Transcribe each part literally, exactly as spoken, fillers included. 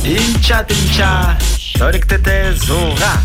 Инча-тинча, зоригтете зуга.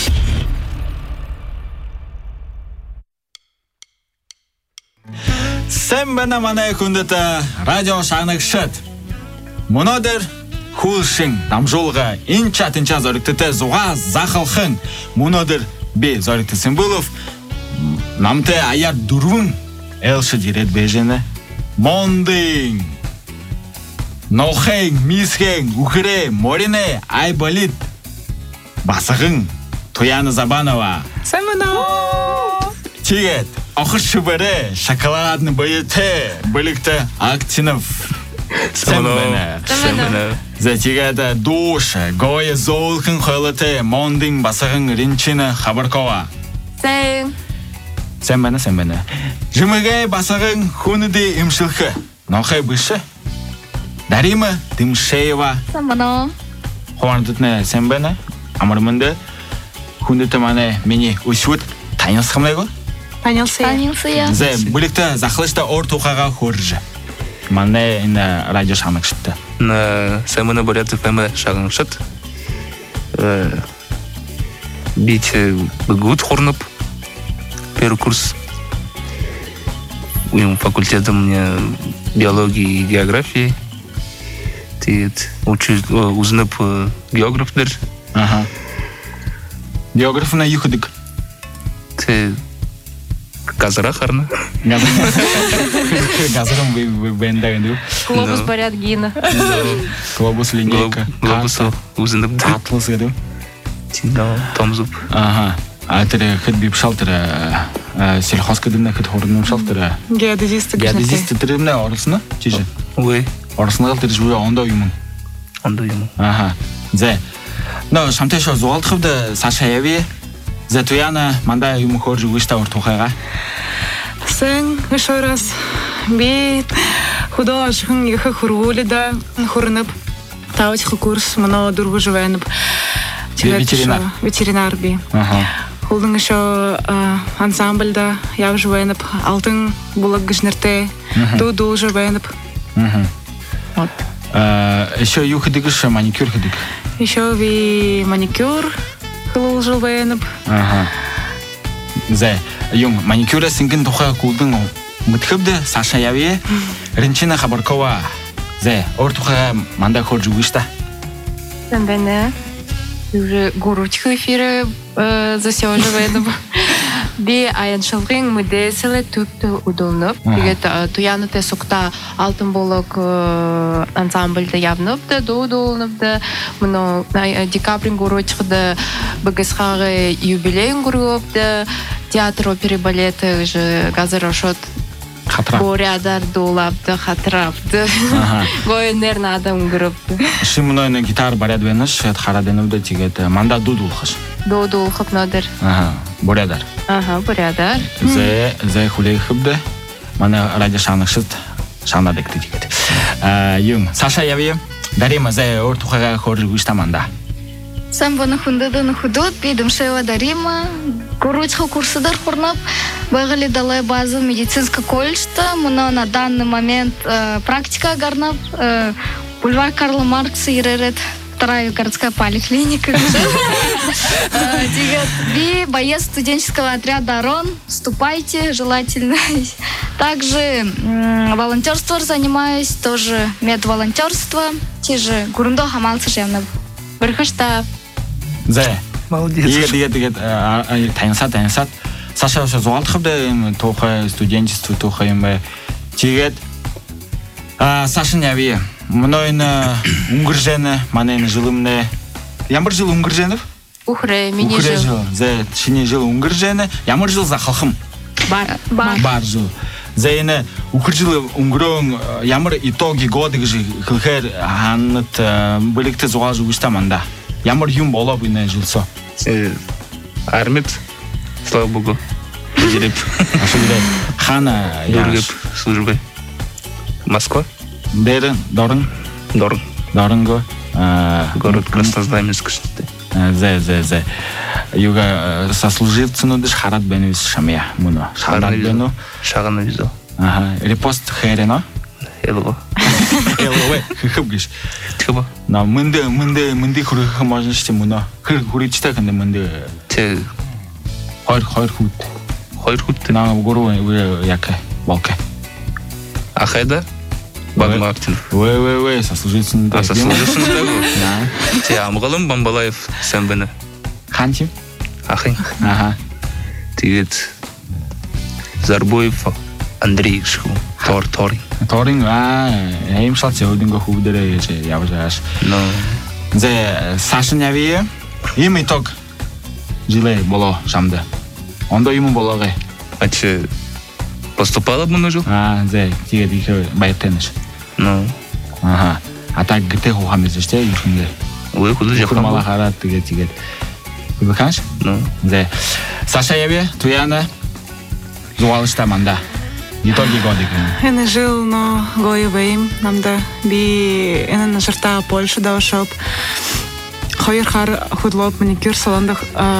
Sen bana manay kundata радио шанагшат. Монодер хулшин намжулга инча-тинча зоригтете зуга захалхын. Монодер бе зоригте символов. Намте аяр дурвун элши дирет бежене. Мондин. Нохeng, мисхeng, ухре, морине, ай болит. Басагын, Туяна Забанова. Сэмэно! Тигет, охышыбере, шоколадный боете, быликте Актинов. Сэмэно. Сэмэно. Затигета душа, гоя золхын хөлөте, мондин басагын ринчина Хабаркова. Сэм. Сэмэно, сэмэно. Жымыгай басагын хуныды имшилхы. Нохай бышы. Дарима Тимшеева. Сэмэно. Хуандытне сэмбэне. Амармынды. Хундыты мане мені өсуіт танылсықым лайго? Танылсы. Танылсы, я. Зе, бүлікті зақылышты ор тухаға хоржы. Мане ине радио шанық шытты. Сэмэно боряты фэмэ шағын шыт. Бит бұгуд хорнып. Первый курс. Уйым факультетом мне биологии и географии. Тиет узнап географдер. Ага. Географына юхыдык. Ты газара харна. Газарым бендагынды. Глобус борят гина. Глобус линейка. Глобус узнап. Атлас гады. Тиндал томзуп. Ага. А тірі хід бейп шалтыры сельхозка дымна хід хорынным шалтыры. Геодезисті. Геодезисті тірімне орысына? Чижі? Ой. Орысына қалтыры жуя онда уймын. Онда уймын. Ага. Зе. Но шамтай шо зуалтықыбды Саша Яви. Зе туяна манда уймын хоржы ұшта ортуқайға. Сэн еще раз бит художником ехал хурвули да хурнып. Тавочка курс мано дургу живенып. Ветеринар. Ветеринар би. Ага. Холдың еще ансамбльда я живенып. Алтын булак гышнерте. Ду-ду живенып. Вот. Еще юхыдыгыш маникюр хыдык. Еще ви маникюр хылыл живенып. Ага. Зе, юң, маникюра синген тухай кулдың мытхыбды Саша Яви, Ринчина Хабаркова. Зе, ор тухай манда хорджу вышта. Сэмбэне. Уже гуручка эфиры засел живенып. Би аяншылғын мүдесілі түпті удылынып. Бігет туяныте соқта алтын болық ансамбльді явныпты, ду удылыныпты. Мұны декабрин гуручқыды бұғысқағы юбилейн гурупты. Театр оперы балеты газыр ошот борядар долапты, хатырапты. Гойнер надам группты. Шимнойны гитар барядвеныш, хараденывды тигет манда дудулхыш. Дудулхып надыр. Ага, борядар. Ага, борядар. Зе, зе хулей хыбды. Мана радио шанықшыт шанадекті тигет. Юң, Саша Яви, Дарима зе ор тухайға хоржы гүшта манда. Сам бана хундады на худот, бидым шева Дарима, гуручка курсыдар хурнап, бегали далай базу медицинского колледжа, муна на данный момент э, практика гарнап, э, бульвар Карла Маркса иререт, вторая городская поликлиника. Би боец студенческого отряда РОН, вступайте, желательно. Также волонтерство занимаюсь, тоже медволонтерство, те же гурундо хамалцы жемнаб. Бірхышта. Зе. Молодец. Егет, егет, егет, тайынсат, тайынсат. Саша ошо зуалтықыбды, тоқы студенчество, тоқы емі. Тегет. Сашын Яви, мұнойны ұңғыржені, манайны жылымны. Ямыр жыл ұңғырженів? Ухре, мені жыл. Зе, шине жыл ұңғыржені. Ямыр жыл зақылқым? Бар. Бар жыл. Зейне укржилы унгрон ямар итоги годы гжи хылхер ханнат биликте зугал жугушта манда. Ямар юм боло буйна жылсо. Армит, слава богу. Диреп. Ашыгыдай. Хана Дургеп службы. Москва. Дерен, Дорн. Дорн. Дорнго. Город Краснознаменск. Зе, зе, зе. Юга сослуживцыну дыш харат бенвис шамия муно. Шагана визу. Шагана визу. Ага. Репост херено? Хелого. Ой, хыбгиш. Тыба. На мынды мынды мынды хуры можно что муна. Хыр хуры чита кандай мынды. Те Хайр хайр хут. хайр хут. На гору вы яка балка. А хайда? Бадмактин. Ой ой ой, сослужительный. А сослужительный да. Да. Те Амгалым Бамбалаев сенбені. Хантим? Ахын. Ага. Тэгээд Зарбоев Андрей шху. Тор Торин. Торин а эм шат сегодня худere же я уже аж. Но зе Саша Нявие им итог жиле было шамда. Он до ему было гэ. а че поступала бы нужно? А зе тиге тиге байтенеш. Ну, Ага. А так где хухамез что юхинге. вы куда же Хурмала ходили? харат тиге тиге. Вы канш? Ну, зе Саша Яве туяна зуалышта манда. Итоги года. Эне жил но гою бейм намда би эне на жерта Польша да ошоп. Хойер хар худлоп маникюр салонда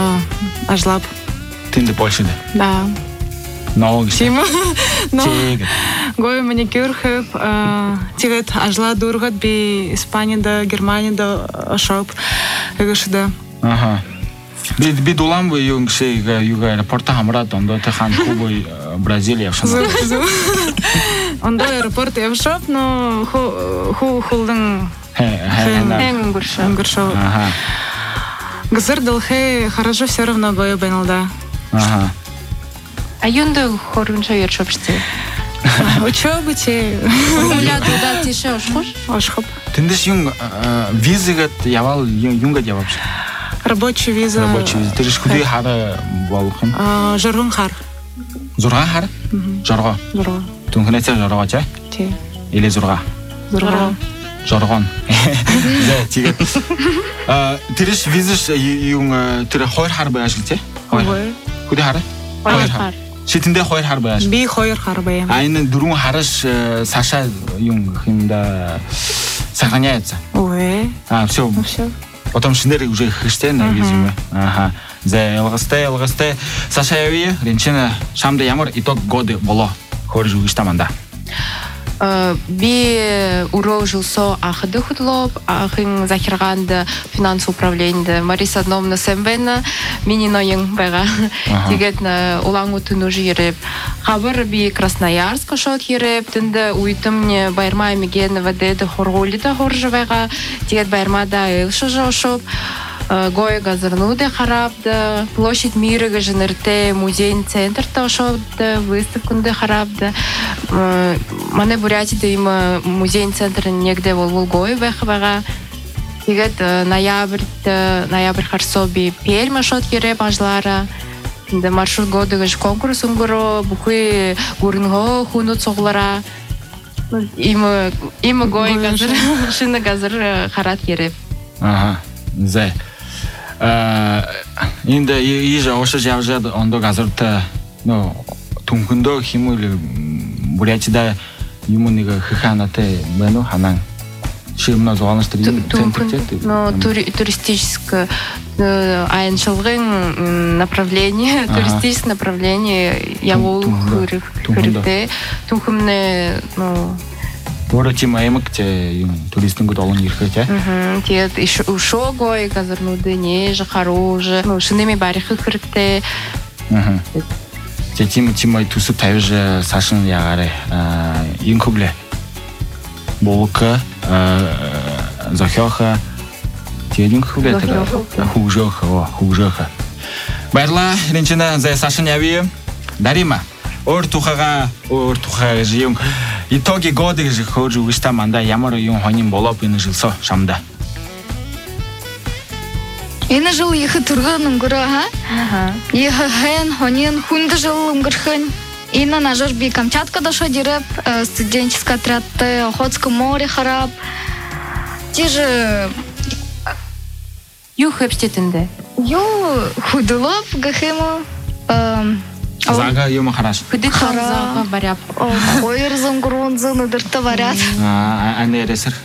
ажлап. Тинде Польшада. Да. Много. Тима. Но Тиге. гою маникюр хэп тигет ажла дургат би Испанияда, Германияда ошоп. Эгешда. Ага. Би би дулам вы юнг шейга юга аэропорта хамрат ондо те хан кубой Бразилия Зу шана. зу. Ондо аэропорт ошоп, но ху ху хулдың Хе хе на. Эн унгурша. ангуршо. Ага. Гзыр дылхэ хорошо все равно гою бейналда. Ага. А юнда хорунша ершопшти. Учебы те Уля туда тише ошхуш. ошхоп. Тиндеш юнг визигат явал юнга явапш. Рабочий виза. Рабочий виза. Тиндеш худи хара балхын. Жаргун хар. Зурга хара? Жарга. Зурга. Тунхнете жарга ча? Те. Или зурга? Зурга. Жаргон. Зе тиге. А тиндеш визиш юнг тире хойр хар башил те? Ой. Худи хара? Хойр хар. Шитинде хойр хар баш. Би хойр хар бейм. А энэ дөрвөн хараш Саша юм хинда сохраняется. Ой. А, все. Все. Потом шиндер уже христиан визиме. Ага. За элгасте элгасте Саша Яви ренчена шамда ямар итог годы боло. Хоржу иштаманда. Би урок жилсо ахыды худлоп, ахын захирганды финанс управленде Мариса Адновна Сембена мининоен бага. Тигет улан утыну жиреп. Хабар би Красноярск шот хиреп, тинде уйтымне байырма меген вадеде хорголида хоржывайга. Тигет байырмада элшыжы ошоп. Гой газырнуде харабды, площадь мира гажынырте, музейный центр тошопды, выставкунды харабды. Мане Бурятиде има музейный центр негде волвол гой вехвага. Тигет ноябрь, ноябрь харсоби Пермь шот кире бажлара. Да маршрут годы гаж конкурс унгуро, бухы гурнго хунут соглара. Има има гой газыр, шина газыр харат кире. Ага. Зе. Инде ижа оша жавжа ондо газырта ну тунхундо химули Бурятида юмунига хиханате бено ханан. Шимна зоалыштыр центр. Ну туристическое айншылгын направление, туристическое направление явол хырыхты. Тунхумне ну Ора тима эмек те туристин год олон ирхэ. Мм, тиет ушо гой газырнуды не же хороше. Ну, шинеми барихы хырыкте. Мм. Те тима тима тусуп тавже Сашын ягаре. Инкубле. Болка, Захёха. Те инкубле те. Хужоха, о, хужоха. Байрла ренчена за Сашын яви. Дарима. Ор тухага, ор тухага жиюн. Итоги годы же хожу иштаманда ямар юм хоним болоп энэ жилсо шамда. Энэ жыл ихе турган унгура ха? Ага. Ихе хэн хонин хунда жыл унгурхэн. Ина нажор би Камчаткада шодиреп, студенческий отряд Охотское море хараб. Те же Ю хэпстетинде. ю худулоп гахему. Зага юм хараш. Куды хара баряп. Хойер зангурун зыны дырта варят. А, а не ресер.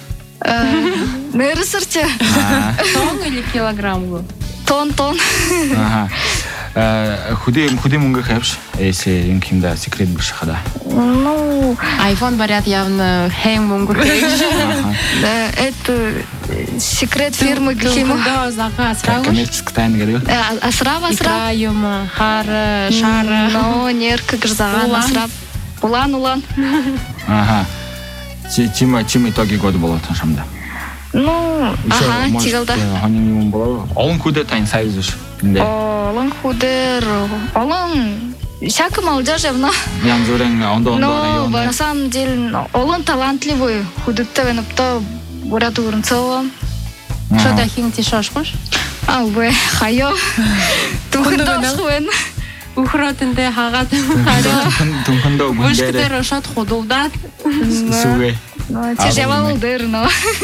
Нерсерче. Тон или килограмм? Тон тон. Ага. Худи худи мунга хэвш, если им да секрет больше хода. Ну, Айфон говорят явно хэм мунгу хэвш. да, это секрет фирмы Гхима. Да, заказ сразу. Коммерческая тайна говорю. Асрав, асрав. Икраюма, хара, шара. Но нерка грзаган, асрав. Улан, улан. Ага. Тима, Тима итоги года было там шамда. Ну, ага, тигалда. Ханим было. Олын куда тайн сайзыш. Олын худер, олын всякая молодежь явно. Янзурен ондо ондо Но района. на самом деле олын талантливый, худетта венопта бурят урнцова. Что да хин ти шашкош? А, вы, хайо. Тухындашхуен. Ухротынды хагат хара. Тунхандо Вышкаде гундере. рошат ходулдат. Суге. Ну, тяжело но.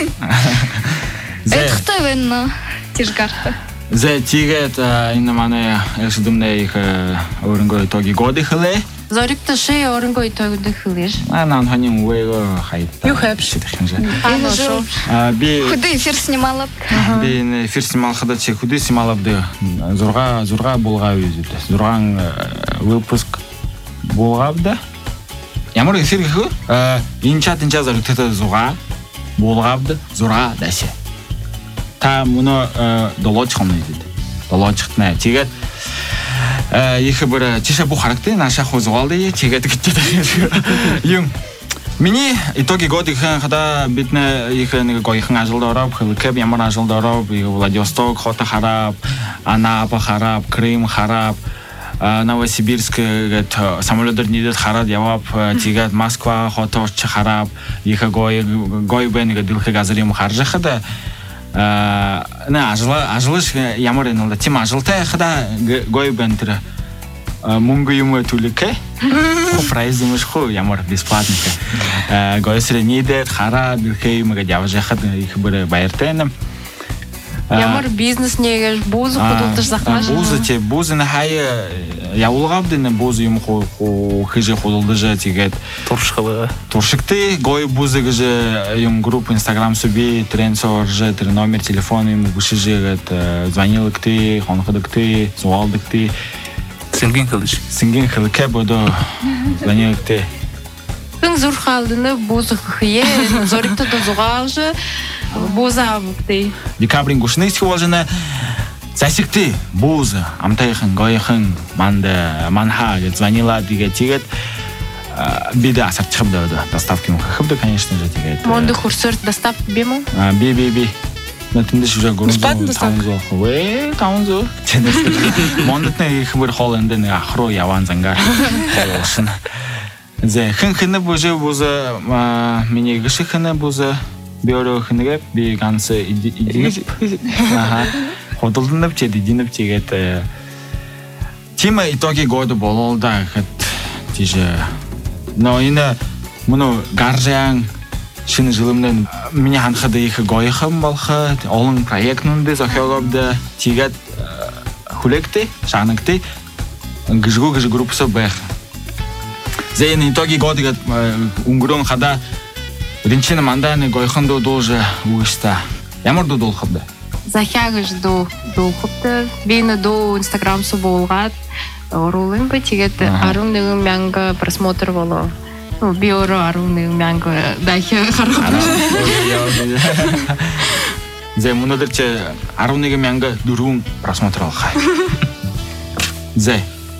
Это кто вен, тяжгарта. За тигет ин мане эшдумне их өрөнгө итоги годы хле. Зорикта шей орынго итогды хылеш. А нан ханим уэго хайт. Ю хэпш. Аны жо. А би Худы эфир снимала. би не эфир снимал хада че худы снимала бде. Зурга зурга булга үзүт. Зурган выпуск булга бде. Ямар эфир ху? А инчат инча зорикта зурга булга бде. Зурга дасе. Та муно долоч хомны дид. Долочтна. Тигет их бір чеше бу характы наша хозуалды тигет гитте. Юм. Мини итоги годы хада битне их нэг гойхан ажылдарап, хылкэб ямар ажылдарап, Владивосток хота харап, Анапа харап, Крым харап, Новосибирск гэт самолетдер нидет харад явап, тигет Москва хота харап, их гой гой бен гэдилхэ газрим харжа хада. На ажла ажлыш ямар энэлда тим ажлтай хада гой бентер мунго юм түлэкэ прайз юмш хо ямар бесплатно гойсрэ нидет хара билхэ мага явж хад их бэр баяртэн Ямар бизнес негэж бузу ходулдаш захмаш. Бузу те бузу на хай явуулгавды на бузу юм хо хыжы ходулдажа тигет Туршхалы. Туршыкты гой бузы гыжы юм групп Инстаграм суби тренсор же три номер телефона ему гышыжы гет звонил ты хонхады ты звалды ты Синген кылыш. синген хылке бодо звонил ты Кын зур халдыны бузу хые, зорикта да зугалжы буза букты. декабрин гушны схожена засикты бузы амтайхан гойхан манда манха гет звонила диге тигет бида сарчхабда да доставки му хабда конечно же тигет Монды хурсырт достап бему? би би би на тендеш уже горун Бесплатно доставка? Вэ, таунзо. Мондатны их бір холланды не ахро яван зангар. Олшын. Зе хэн хэне боже буза миний гышы хэне буза биоро хэнэгэп би ганцы идинеп. Аха. Ходолдынып чед идинеп чегет. Тима итоги года болол да хэт тиже. Но ина муну гаржаан шинэ жылымнан миний ханхад их гойхан болхо олон проектнунд зохиогобда тигет хүлэгтэй шанагтэй гжгүү гж группсо байх. Зэйн итоги годыгат өнгөрөн хада ринчина манданы гойхан дуу дуулжа үгшта. Ямар дуу дуулхабда? Захягыш ду дуулхабда. Бина ду Инстаграм су болгат. Орулын ба тигет арун нэгэн мянга просмотр боло. Ну, биоро арун нэгэн мянга дахи харап. Зэ мунадэр че арун нэгэн мянга дөрвөн просмотр алхаа. Зэ.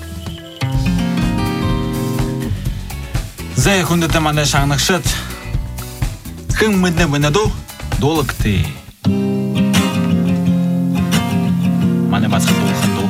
Зэ хүндэт манай шагнагшат. Хэн мэднэ бэнэдо дуулгтэй. Манай бацх дуулхандо.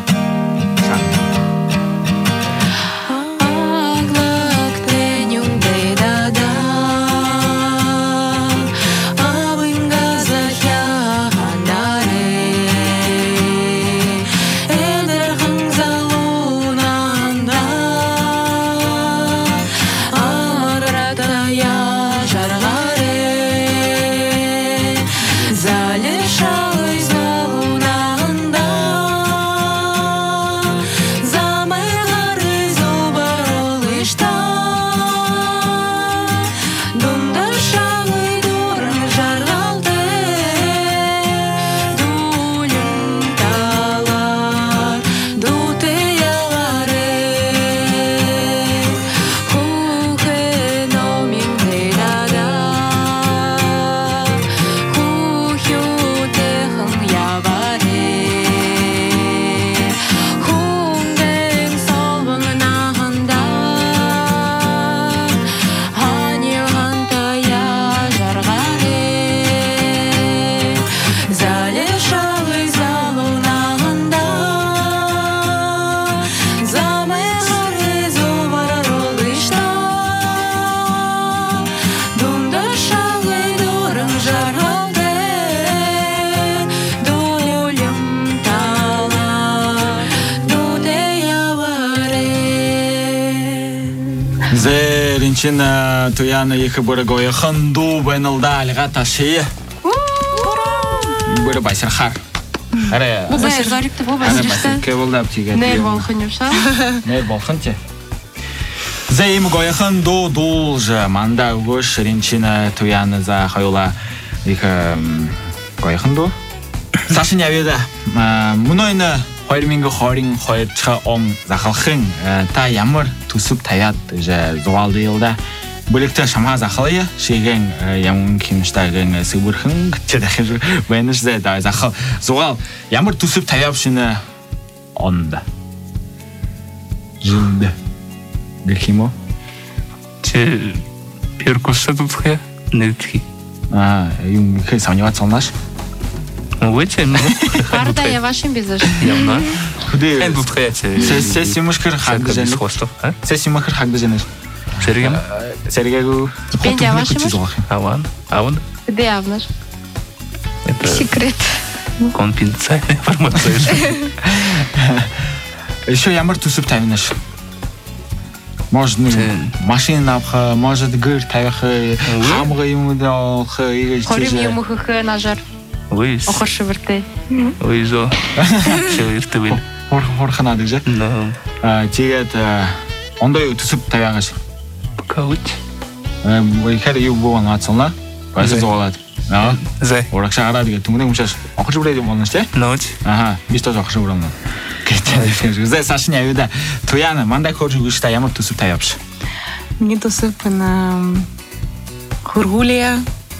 ринчин туяны екі бұры гойы хынду бәнілді алға таши. Бұры байсыр қар. Бұл байсыр зарикті, бұл байсыр ішті. Нәр болқын емша. Нәр болқын те. Зәйім гойы хынду дұлжы. Манда үгіш ринчин туяны за қойыла екі гойы хынду. Сашын әуеді. Мұнойны Хойрминго хорин хойрча он захалхын та ямар тусуп таят же зуалды елда бүлекте шама захалыя шеген ямун кимштаген сыбырхын чедахыр бенеш зе да захал зуал ямар тусуп таяпшыны онда жинде гехимо че перкусса дутхе нетхи а юм хэ саньват соннаш Уйте, ну. Парда, я вашим безаж. Явно. Куди? Эн дутхаяте. Сеси мышкыр хагды женеш. Сеси мышкыр хагды женеш. Сергем? Сергегу. Стипендия вашим? Аван. Аван. Где явнаш? Это Секрет. конфиденциальная информация. Еще ямар тусуп тавинаш. Может, машина напха, может, гыр тавиха, хамга ему далха, и Хорим ему хэ нажар. Выйс. Охоршы вырты. Выйзо. Все иртывын. Хорханады же? Да. Тегет, ондай тусуп тавиагаш. Покаут. Хәлі ю болған атсылна, байсы зоғалады. Зай. Орақша ағара деген түңгіне мүшаш. Оқышы бұрайды болғанаш, те? Ночь. Аха, бесто оқышы бұрамын. Зай, Сашын әуеді. Туяны, мандай көрші күшті ямыр тусуп тавиапшы. Мне тусуп на Хургулия.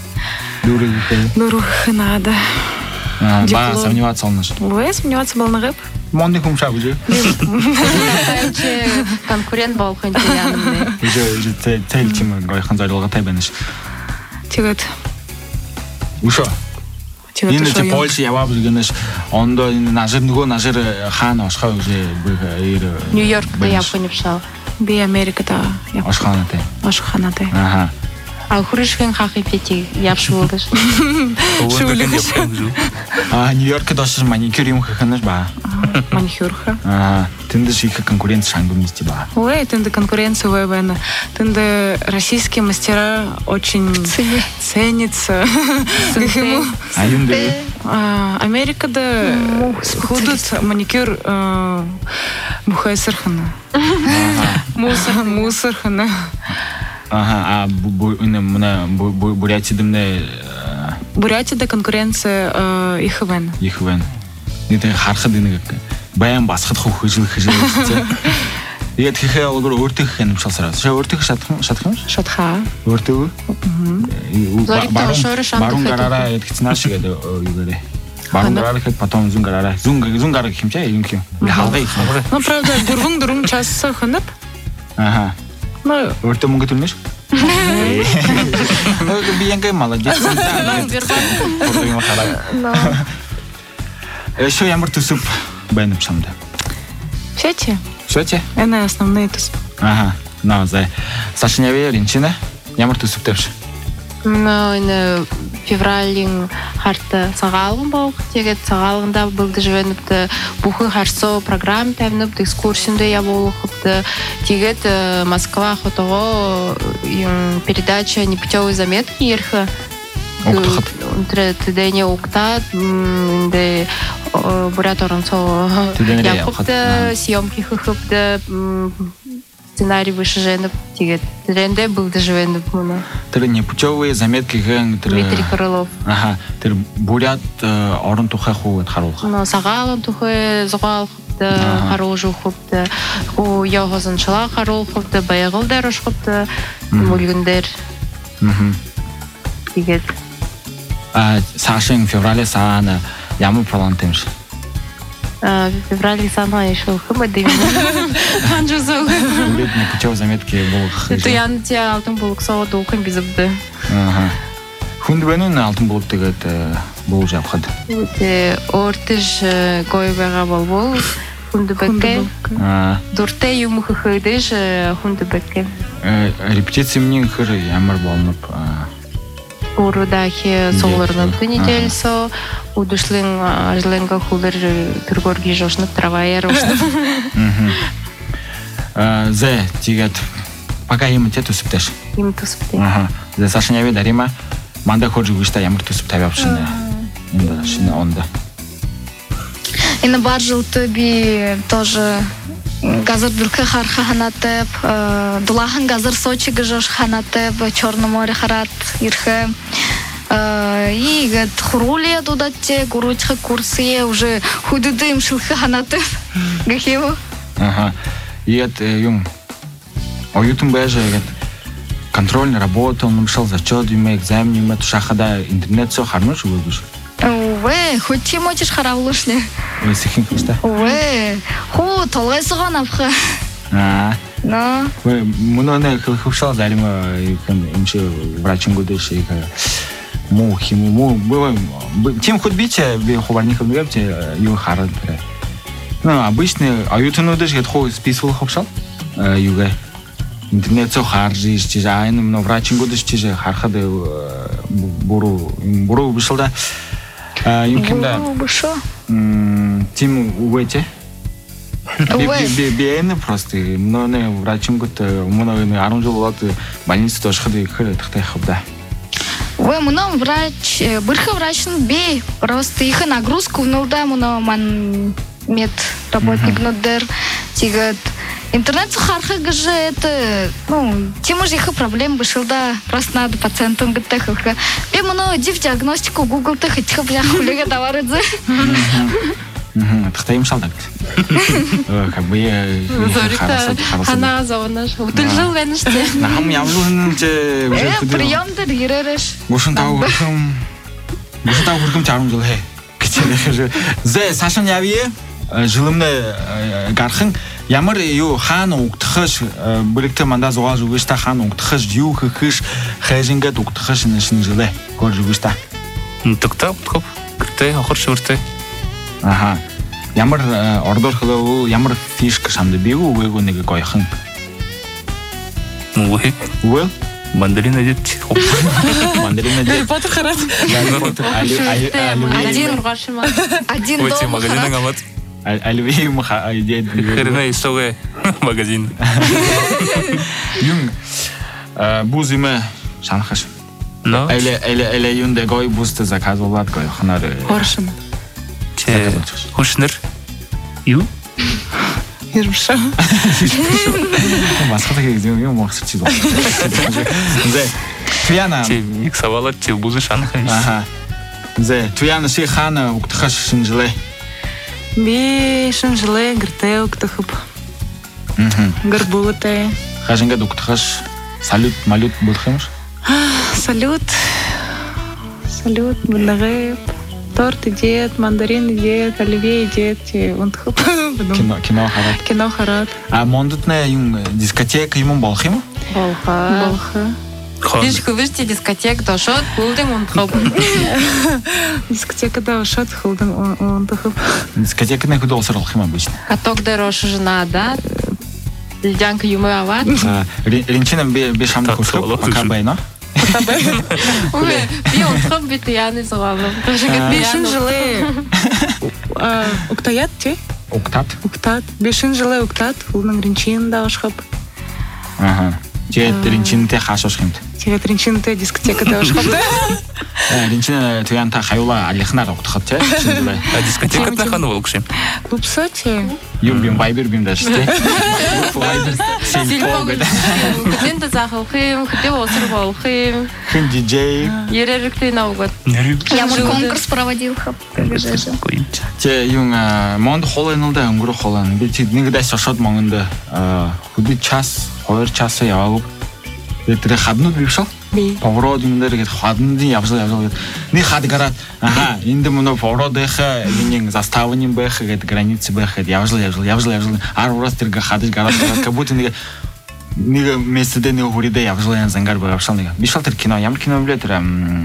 Дурух надо. Ба, сомневаться олнаш. Ой, сомневаться был на рэп. Монды кумша уже. Тайче конкурент бол хантиянымды. Уже цель тема гойхан зарылға тайбаныш. Тегет. Ушо. Тегет Енді ушо. те Польша явап жүргенеш. Онда нажыр нүго нажыр хан ашқа уже Нью-Йорк'та япынып шал. Би Америкада. ашқаны те. Ашхана те. Аха. Ал хурышкен хақи пети япшы болдыш. А Нью-Йорк'та дошыш маникюр юм хаханаш ба. Маникюрха. Ага. Тынды шика конкуренция шангу вместе ба. Ой, тынды конкуренция война. Тынды российские мастера очень ценятся. А юнды? Америкада худут маникюр Бухайсырхана. Мусорхана. Ага, а Бурятидымны... Бурятияда конкуренция их вен. Их вен. Это хархадыны как. Баян басхат хухыжыл хыжыл. Егет хихе алгыр өртік хенім шалсырады. Ша өртік шатқымыш? Шатха. Өртігі? Зорикта ошоры шанты Барун гарара еткітін ашы кеді югере. Барун гарара кеді, потом зун гарара. Зун гарара кем чай, юн кем? Халға екім. Ну, правда, дургун-дургун часы хынып. Ага. Ну, өрті мұңғы түлмеш? Биенге молодец. Еще ямыр тусуп бәйніп шамды. все те? Все те? Это основные тусп. Ага, на, зай. Сашын әве ринчина, ямыр тусуп тәпші. Ну, февралин харта сағалғын бол, тегет сағалғында бұлды жөвеніпті бұқы харсо программ тәвініпті, экскурсиунды я болуқыпты. Тегет Москва хотоғы передача непутевой заметки ерхі. Оқтықыт. Тідене оқтат, бурят орынсо яқыпты, съемки хықыпты, сценарий выше женып, тегет. Тіренде бұлды жөвеніп мұны. Тірі непутевые заметки ген. Дмитрий Крылов. Ага, тірі бурят орын тұқай қуғыт қарылғы. Сағалын тұқай зұғал қыпты, қарыл жұқыпты, яғызын шыла қарыл қыпты, баяғылдар ұшқыпты, мүлгіндер. Тегет. Сашын феврале сағаны ямы пролантымш? Феврале сағаны ешіл қымы деймін. Қанжы зұл. Үлет непутевые заметки болық. Туяны те алтын болық соғы доқын безіпді. Хүнді бәнін алтын болық тегет бол жапқады. Ортыш гойбаға бол бол, хүнді бәкке. Дұрте юмы қықыдыш хүнді бәкке. Репетиция менен кір ямыр болынып. Урудахи солырнып недель со, удушлың ажлыңға құлдыр түргорги жошнып, трава ер ошнып. Зе, тегет пока им те төсөптөш. Им төсөптөш. Аха. За Сашаняви дарима манда хожи гышта ямар төсөп табyapшыны. Инде шины онда. Ина бар жылты би тоже газар дурка харха ханатеп, дулахан газар Сочи гажош ханатеп, Черное море харат ирхе. И гад хрулия дудатте, гуручха курсы уже худыдым шилха ханатеп. Гахево. Ага. И это юм. А ютум бэже гад контрольная работа, он нашел зачет, ему экзамен, ему шахада интернет все хармыш выгуш. Уэ, хоть ты можешь харавлушне. Уэ, сихин кушта. Уэ, ху, толгай соган апха. А. Но. Уэ, муно не хушал зарима, имши врачом гудеш, и му химу му было. Тем хоть бите, би ховарников габте, ю харад. Ну, обычно, а ютуну деш гет хо списывал хопшал, юга. Интернет все харжи, стижаем, но врачом гудеш стиже хархады буру буру вышел да. Юкимда. Тим увете. Бены просто, но не врачом гуд, много не арунжу вот больница тоже ходы ходят хабда. Ой, много врач, бырха врач бей, просто их нагрузку внутри, много ман мед работник нудер, тигат. Интернет сухарха гаже это, ну, тем уже их проблем вышел, да, просто надо пациентам гтеха. Би много див диагностику Google теха тихо бля хулига товарыдзе. Тахта им шалдак. Как бы я Зорикта хана завонаш. Утылжыл венеште. Нахам явлын че уже Э, прием да диререш. Гушын тау хуркым. Гушын тау хуркым чарым жыл хэ. Кичеле. Зе Сашан явие жылымны гархын ямар ю хан уктхаш бүлікті манда зоға жүгішта хан уктхаш ю хыхыш хэжингет уктхаш нышын жылы кор жүгішта. Тұқта ұқтқып, күрті, ақыр шүрті. Аха. Ямар ордор хылы ямар фишка шамды бейгу уэгу неге койхын. Уэг? Уэг? Мандарин әдет. Мандарин әдет. Гарри Поттер харат. Один. Один дома. Өте магазинен амат. Альвей мха айдет. Херена истогы магазин. Юн бузиме шанхаш. Но? Эле эле эле юнде гой бузты заказывалат гой ханары. Хоршин. Че хушнер. Ю? Ирмша. Басқа такие где юм мохсыр чидо. Зе Туяна. Че миксовалат, че бузы шанхаш. Аха. Зе Туяна си хана уктхаш шинжиле. Би шинжиле грте уктахып. Мгм. Гарбулате. Хажинга уктхаш салют малют булхымш. Салют. Салют, бунагып. Торт идет, мандарин идет, оливье идет, унтхып. Кино кино харат. Кино харат. А мондутне юм дискотека юм болхым? Болха. Болха. Биш хөвшти дискотек дошот булдың унтхып. Дискотекада ушат хылдың унтхып. Дискотека не куда олсырылхым обычно. Каток дороша жена, да? Льдянка юмы ават. Ринчинам бе шамды хушкып, пока байна. Ой, би унтхып бит яны зогалым. Би шинжиле уктаят те? Уктат. Уктат. Би шинжиле уктат, хылдың ринчин да ушхып. Ага. Че ринчинте хашошхымт. Тебе ринчинте дискотекада ушхып. Ринчин туянта хаюла алихнар уктхат те. А дискотеката хану волкшим. Лупса те. Юм бим вайбер бим даште. Хтен да захылхым, хте осыр болхым. Хин диджей. Ерерікті наугат. Я мой конкурс проводил хап. Че юм монд холынылда өнгөрө холын. Би нэгдэ шошод монгонд худи час, хоёр час яваг. Тэр хаднууд бившал. Поворот юмдэр гээд хаднуудын явсал явсал. Нэг хад гараад аха энд мөн поворот байх, нэг заставын байх гээд границ байх гээд явсал явсал явсал явсал. Араас тэр хадж гараад как будто нэг нэг местэд нэг хүридэ явсал ян зангар байвшал нэг. Бишал тэр кино ямар кино блэ тэр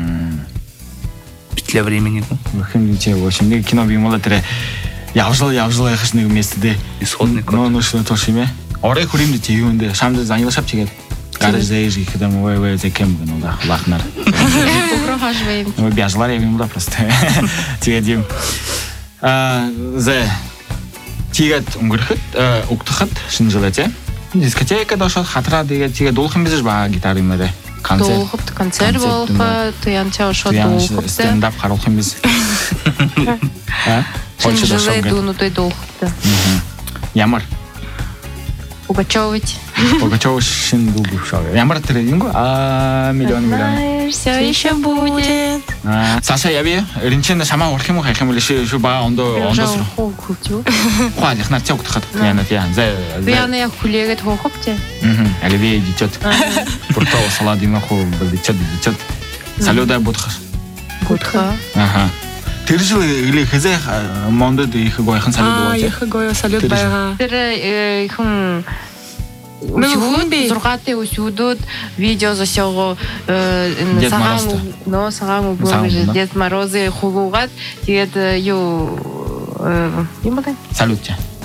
Петля времени. Хин че в общем нэг кино бимола тэр явсал явсал яхаш нэг местэд исходник. Но но что то шиме. Орой хүрэмд чи юунд шамд занила шап чигээд гараж зээж ихэдэм вэ вэ зэкэм гэнэ да лахнар. Ухрохажвэм. Мы бяжлар явим да просто. Тэгээд юм а за тигат өнгөрөхөд угтахад шинжилээ те. дискотека дошол хатраа тэгээд тэгээ дуулах юм биш ба гитар юмараа. Концерт. Дуулахт концерт болох туянчаа ошоо дуулахт. Стендап харуулах юм биш. А? Шинжилээ дуунуудыг дуулахт. Ямар? Пугачёвич. Пугачёв шин дуулах шоо. Ямар тэр юм гоо? Аа, миллион миллион. Всё ещё будет. Аа, Саша яви? Ринчэн шамаа урах юм уу хайх юм л шүү ба ондоо ондоос. Хөөчөө. Хаалх нар цог тахад яна яа. За. Яна яг хүлээгээд хоохопчээ. Мм, аливи дичот. Пурто салат юм хоо дичот дичот. Салюда будхаш. Будха. Аха. Тэр жил или хэзээ мондод их гойхон салют Аа, болж. их гойо салют байгаа. Тэр хүн зургаатай өсвүүдүүд видео зашоого сагаан нөө сагаан өгөөж Дед Морозы хулуугаад тэгээд юу юм бэ? Салют.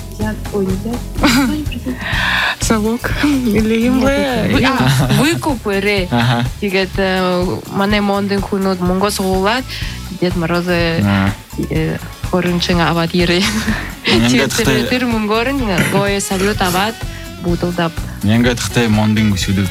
Салук. Или юм бэ? Выкупэрэ. Тэгээд манай мондын хүнүүд Монгол суулаад Дед Морозы хоринчин аваад ирээ. Тэгээд тэр мөнгөөрн гой салют аваад будалдап. Ингээд хтэй мондын өсвүүдүүд.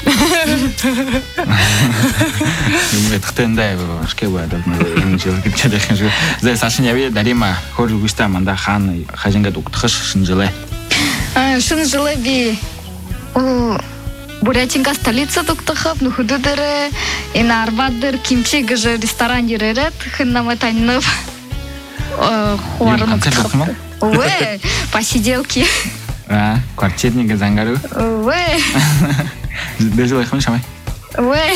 Ингээд хтэй ндай шкэ байдаг юм жил гэж чадах юм шиг. За Сашин яви дарима хор үгүйтэй манда хаан хажингаад угдах шинжилээ. А шинжилээ би Бурятинка столица туктахап ну худудere in Арбатдер кимчи гже ресторан диререт хнаматаннов хуарн. Ой, посиделки. А, квартирника зангару. Ой. Déjà les xamay. Ой.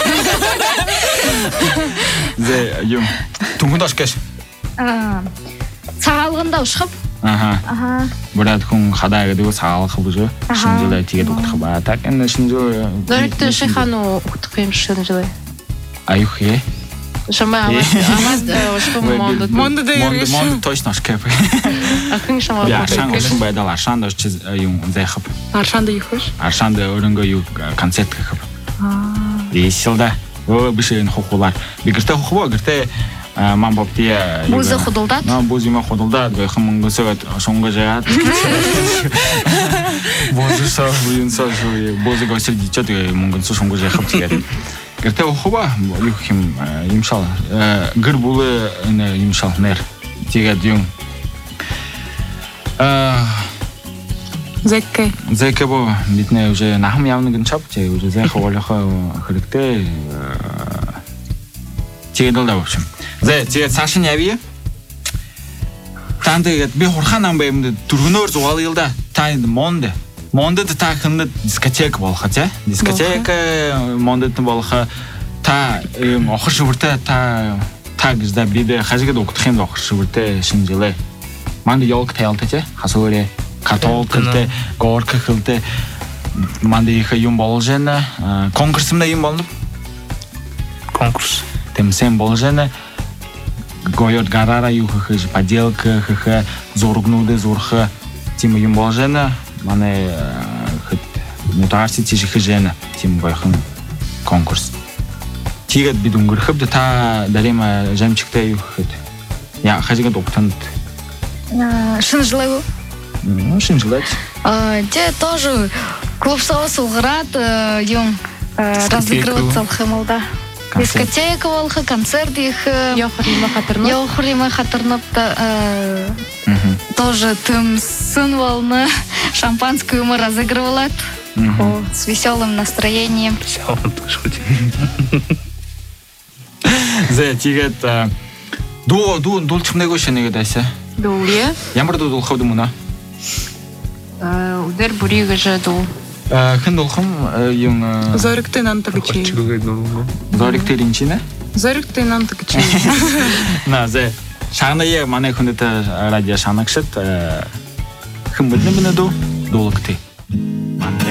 Зе юм. Тунгудаш кеш. А. Цагаалганда ушхап. Аха. Аха. Бурад хүн хадаа гэдэг саалах бүжөө. Шинжилээ тэгээд угдах ба. Так энэ шинжөө. Зоригт шихану угдах юм шинжилээ. Аюх е. Шамаа амад ошхом мондод. Мондод Монд монд точно шкэп. Ахын шамаа. Я шан олон байдал аршаанд очиж юм зайхап. Аршаанда юуш? Аршаанд өрөнгөө юу концерт гэхап. Аа. Ийшэлдэ. Өө биш энэ хохуулаар. Би гэртээ хохвоо гэртээ мам баптия. Буза худалдаад. Аа бузима худалдаад гойхон мөнгөсөд шонгож яагаад. Бузсаа юунсаа бузыг осил дичээд мөнгөсө шонгож яхав тэгээд. Гэртээ хохвоо юу юм юмшал. Гэр бүлэ энэ юмшал нэр. Тэгээд юм. Аа Зэкэ. Зэкэ бо бидний уже нахам явна гэн чапчээ уже зэхэ болохоо хэрэгтэй. Тэгээд л давчих. Зэ тэгээд цааш нь явъя. Танд тэгээд би хурхан ам баймд дөрвөнөөр зугаалъя л да. Та монд. Мондод та хэнэд дискотек болох тий. Дискотек мондод болох та юм охор шивэртэй та та гэж да бид хажигд угдах юм охор шивэртэй шинжилээ. Манд ёлк таялтай тий. Хасуурэ католик хэлтэй, горк хэлтэй манд их юм болж байна. Конкурс юм юм болно. Конкурс. Тэмсэн болж байна. Гоёд гарара юу хэж поделка хэ зургнууд зурх тийм юм болж байна. Манай хэд мутаарси тийш хэж байна. Тийм гойхон конкурс. Тэгээд бид өнгөрөхөд та дарима жамчигтай юу хэд. Я хажигд угтанд. Шинжилээ. Ну, шинжилээ. А, те тоже клуб соус уград юм разыгрываться в Хэмалда. Дискотека волха, концерт их. Йохрима хатырнып. Йохрима хатырнып тоже тым сын волна шампанское мы разыгрывала с веселым настроением. Зэ тэгээд дуу дуу дуулчих нэгэ шинэгээд айсаа. Дуулъя. Ямар дуу дуулах вэ мөн аа? Аа, өдөр бүрийг жадуу. Аа, хэн дуулах юм Зоригтэй намтаг гэж. Зоригтэй ринчинэ? Зоригтэй намтаг гэж. На зэ шаанаа манай хүндэт радио шаанагшд хэн мэднэ мэнэ дуу дуулахтэй. Мандай.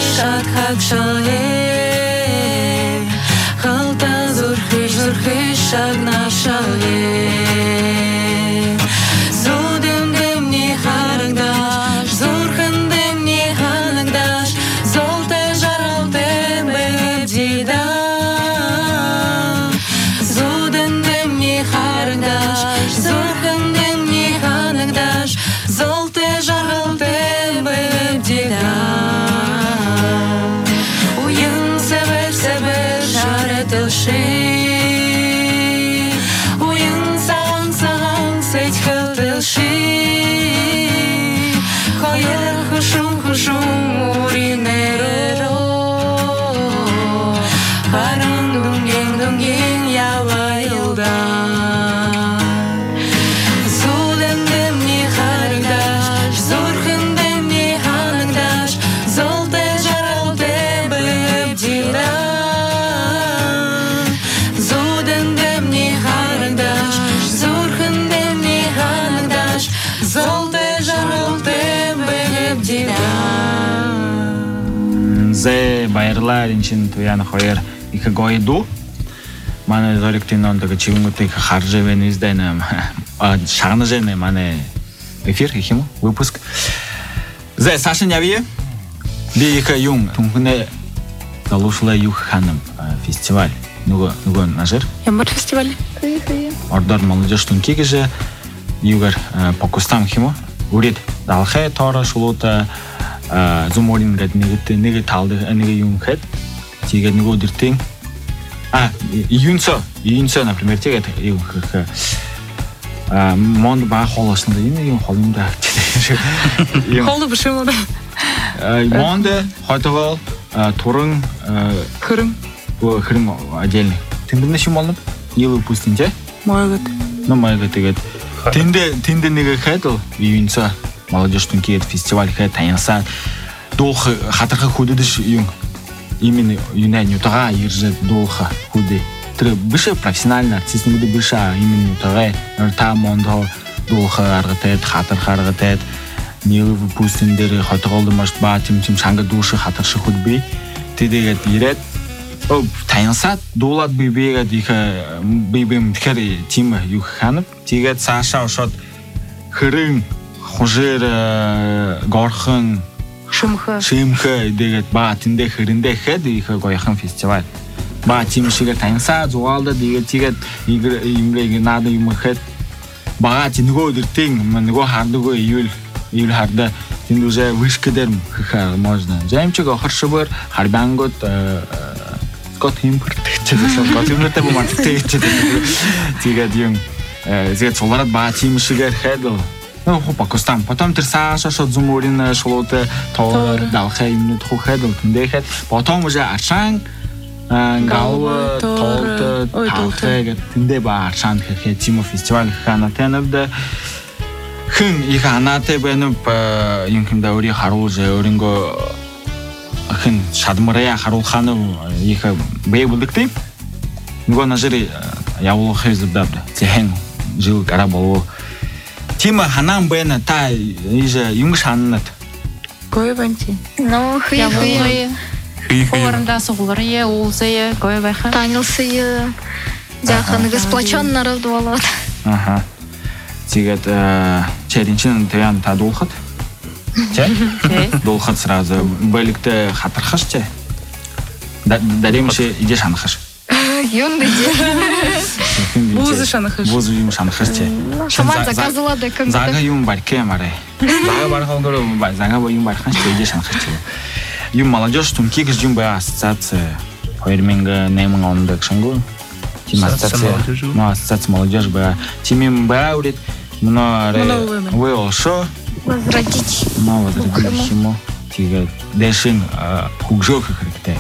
Халта зурхиш зурхиш шаг на шаге. Зудым не харагдаш, зурхандым не ханагдаш, золоте жаралте бедида. Зудым не харагдаш, зурхандым не ханагдаш, золоте жаралте бедида. Уйын север север жаретылши. Хушум хушум уринеро харан дунген дунген явайылда зудендем не харагдаш зурхендем не ханагдаш золте жаралте бебдира зудендем не харагдаш зурхендем не ханагдаш золте жаралте Зе байрлар инчин туян хоер их гойду. Мане зориктин ондага чивнгутыг харж ивэн издайна шагнаж ивэн мане эфир ихим выпуск. Зе Саша Нявие би их юм тунхне залушла юх ханым фестиваль. 누구 누구 нажер? Ямар фестиваль? Ордор молодежь тункиге же югар покустам химо. Урид далхэ тора шулута зуморин гэд нэг нэг талд нэг юм хэд тэгээд нөгөө дэртэн а июньсо июньсо например тэгээд юу хэ а монд ба холосноо энэ юм холимда юм холо биш юм аа монд хотогол туран хөрөн хөрөн отдельный тэндэн шим болно юу пустин те моёгот но моёгот тэгээд тэндэ тэндэ нэг хэдэл июньсо молодежь тункиет фестиваль хэд таянсаа дух хатарха хүдэдэш юм именно юнай нютага иржет духа хүдэ тэр биш профессиональный артист нүд биш именно нютага та мондо духа аргатэд хатарха аргатэд нэг пустин дээр хотголд маш ба тим тим шанга душ хатарш хүдбэ тэдэгэд ирээд о таянсаа дуулаад би бигээд их би бим тэгэхээр тим юу ханав тэгээд цаашаа ошоод хэрэн хужир горхон шимхэ шимхэ тэгээд ба тэндэ хэрэндэ хэд их гоёхан фестиваль ба тим шиг таянсаа зугаалда тэгээд тэгээд юмрэг надад юм хэд ба тэнэгөө дэртэн нөгөө хардаггүй июл июл харда тэнд уже вышкэдэр хэ можно жамчиг охоршбор харбангот скот импорт гэжсэн скот импорт бомат тэгээд тэгээд юм тэгээд цоларад ба тим шигээр хэдэл ну покустам потом тэр саашаа зумурин шулуутай тоо далхай юмнууд хухэд үндэхэд потом уже аршан гал тоолт таахыг тэндээ ба аршан гэхэд тим фестиваль хана танавда хэн их анаатай байна юм хэмдэ өөрийн харуулж өөрөнгөө хэн шадмараа харуулхаа их бэйбулдэгтэй нөгөө нажери явуулах хэзээ зэхэн жил гарабоо Тима ханам бэна та иже юм шаннат. Гой банти. Ну хи хи. Орында сугуларыя улзыя гой байха. Танылсыя. Жахан сплочённо равдвалат. Аха. Тэгээд челленжэн таян та дуулахад. Тэ? Дуулахад сразу бэлэгтэ хатархаш тэ. Даримши идеш ханахаш. Юнды. Бузы шанахаш. Бузы юм шанахаш тэ. Шаман заказала да как. Зага юм барке маре. Зага бархан горо зага юм бархан тэ идеш ханахаш тэ. Юм молодежь тункиг юм ба ассоциация две тысячи восемь онд шангу. Тим ассоциация. Ну ассоциация молодежь ба тимим ба урит но вы ошо возродить. Ну возродить ему. Тэгээд дэшин хугжох хэрэгтэй.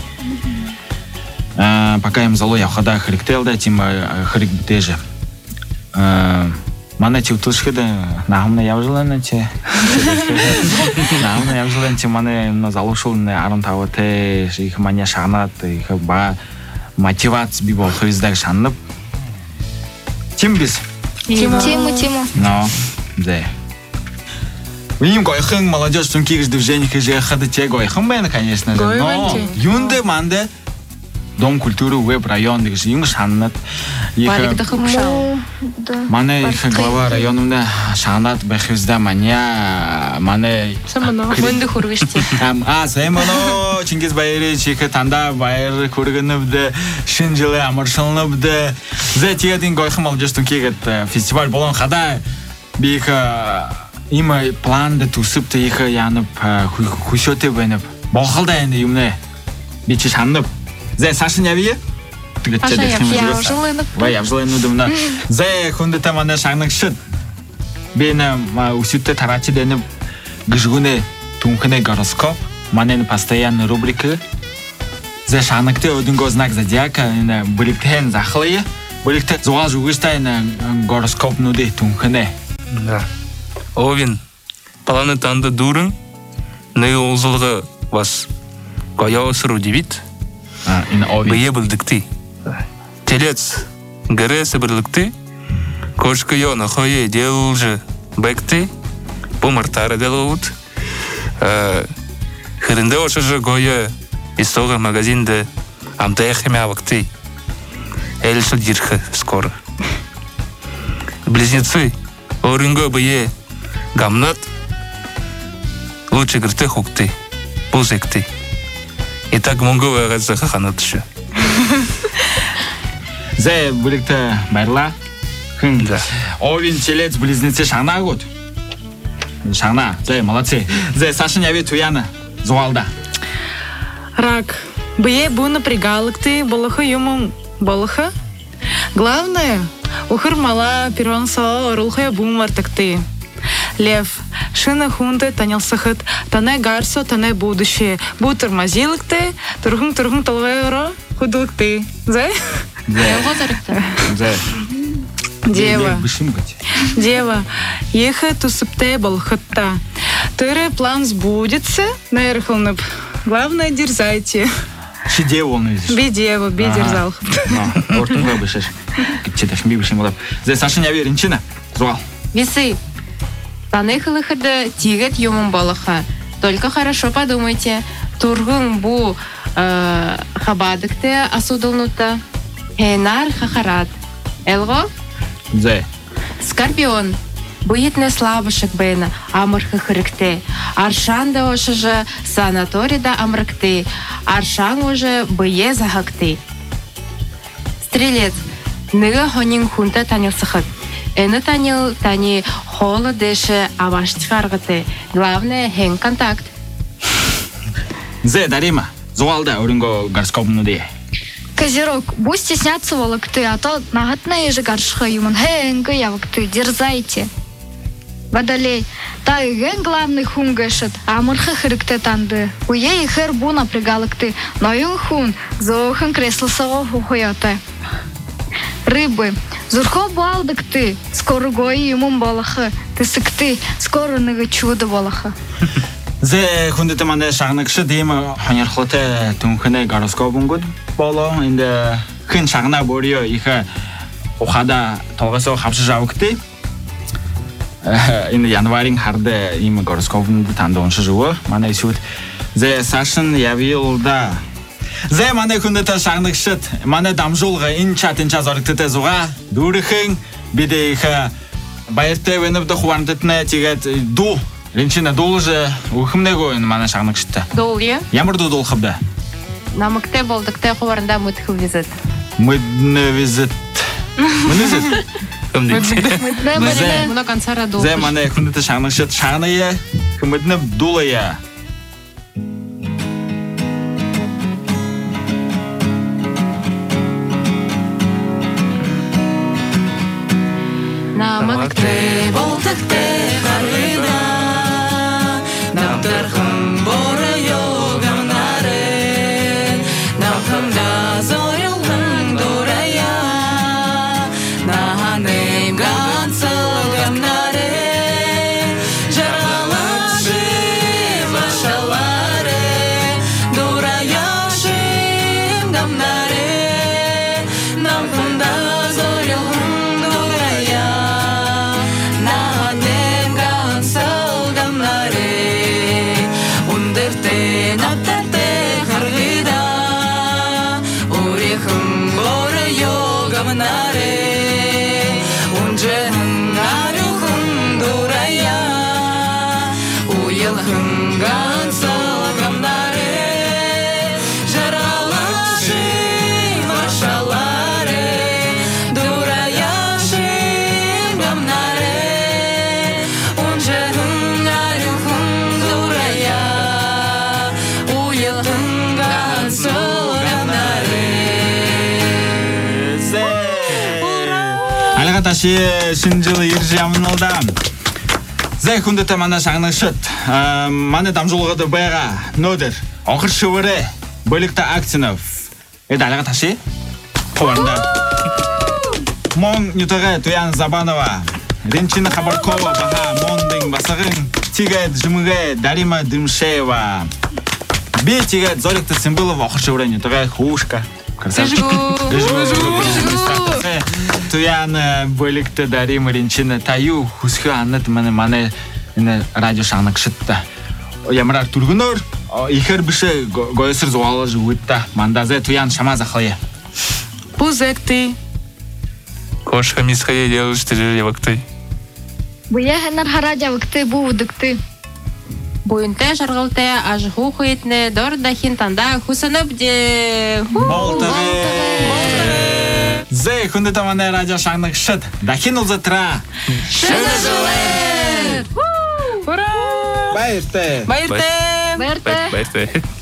А пока им зало явхада хэрэгтэй да тим хэрэгтэй же. А манай чи утушхэд наамна явжлаа чи. Наамна явжлаа чи манай но залуушул арантав те их маня шанат их ба мотивац би бол хриздаг шаннап. Тим бис. Тиму Тиму. Но да. Им гойхан молодежь тункиг движение же хада те гойхан байна, конечно же. Но юнде манде Дом культуры веб район дегіш ең шаннат. Валик да хымшау. Мане их глава районымда шаннат бәхвізда мания мане... Самано. Мөнді хүргіште. А, Саймоно, Чингиз Байырыч, екі танда байыр көргініпді, шын жылы амыршылыныпды. Зә тегетін гойхым ал жастың кегет фестиваль болон қада бейкі има планды тусыпты екі янып, хүшөте бәніп. Болқалда енді юмне бечі шанып. Зә Сашын явие? Я жылынып. Вай, жылынудымна. Зә хүнді таманы шаңның шыт. Бені үсітті тарачы деніп гыжгуне тунхне гороскоп. Манен постоянный рубрика. За шаныкты өдінгі знак зодиака біліктен захылые. Білікті зуғал жүгістайны гороскоп нуды тунхне. Да. Овен. Планетанды дурын. Не олзылғы вас қоя осыру дебит. Бие білдікті. Телец гәресі бірлікті. Кошқы йоны қойы делылжы бәкті. Бұмыртары делылуд. Хырынды ошыжы қойы истога магазинді амтаяхеме авакты. Эльші дирхы скоро. Близнецы. Орынғы бие гамнат. Лучше гірті хукты. Бұзекті. И так мұңғы вағазы қанатышы. Зә білікті бәрла. Овен телец близнецы шаңна год. Шаңна. Зә, молодцы. Зә, Сашын яве туяны. Зуалда. Рак. Бие бу напрягалыкты, болыхы юмум болыхы. Главное, ухыр мала перон сала орулхая бум вартыкты. Лев. Шына хунды танилсыхыт, тане гарсо, тане будущее. Бу тормозилыкты, турхын-турхын толвайро, худылыкты. Зай? Зай. Дева. Дева. Ехать тусыпте болхытта. Тыры план сбудется, наверхолнып. Главное, дерзайте. Ши дева он видишь? Би дева, би дерзал. Ну, ортунга бышеш. Читаш ми бышем олап. Зай, Сашын яве ринчина. Зуал. Весы. Танехылыхыды тигет юмым балыха. Только хорошо подумайте. Тургын бу хабадыкты асудылнута. Хейнар хахарат. Элго? Зай. Скорпион. Буетне слабышык бэйна амырхы хырыкты. Аршан да ошыжы санаторийда амрыкты. Аршан уже бые захакты. Стрелец. Ныгы хонин хунта танилсыхыт. Эны танил тани холы дэши аваштихаргыты. Главное, хен контакт. Зэ, Дарима, зуалда уринго гороскопну дэ. Козерог, бу стесняться волокты, а то нагатна еже гаршха юман. Хэнга явакты, дерзайте. Водолей, та и ген главный хун гэшет, а мурха хырыкты танды. Уе и хэр бу напрягалыкты, но юн хун, зохан кресло саво хухуяты. Рыбы. Зурхо балдыкты, скоро гои юмун балахы, ты сыкты, скоро ныгы чудо балахы. Зэ хунды таманды шағныкшы деймі ханерхлыты түнкіне гороскопын гуд боло. Инді хын шағна борио ихы ухада толғасы хапшы жауыкты. Инді январин харды имы гороскопын танды оншы жуы. Мана исуд. Зэ Сашын явилда. Зэ мана хунды та шағныкшыт. Мана дамжулға инча-тинча зорыктыты зуға. Дурыхын биде ихы байырты веніпді хуарнтытны тегет ду. Ренчина дол же ухымне гоен мана шағныкшытты. Дол, е? Ямырды дол хыбды? Намыкте болдыкте хуварында мытхы визит. Мыдны визит. Мыны визит? Мыдны мына концара дол. Зэ мана хунды шағныкшыт шағные, хымыдны дулая. Намыкте болдыкте харыда, намтырхым боры йоганары, намхымда зорылхым дурая, наханым ганцылгамнары, жаралашым ашалары, дураяшым дамнары, намхымда зорылхым дурая, наханым ташы шинжилы иржи амнылдан. Зай хүндөте мана шағнышыт. Маны дамжулғыды байға. Нөдір. Оқыр шывыры. Бөлікті акцинов. Еді алаға ташы? Қуарында. Мон нютығы Туян Забанова. Ренчина Хабаркова баға Мондың басығын. Тигет жымығы Дарима Дымшеева. Би тигет Зорикті Симбылова оқыр шывыры нютығы Хушка. Туян бөлікті Дарима Ренчина Таю Хусхы аннет маны маны радио шағнық шытты. Ямырар түргінөр, ихер біші гойсыр зуалы жуытта. Мандазе Туян шама зақлыя. Пузекти. Кошка мисхая делышты жевакты. Буя ханар харадя вакты бу удыкты. Буйынты жарғылты ажғу құйтны дордахин танда хусынып де... Болтығы! Зэй, хүнді таманы радио шағнық шыт. Дахин ұлзы тұра. Шыны жылы! Байырты! Байырты! Байырты.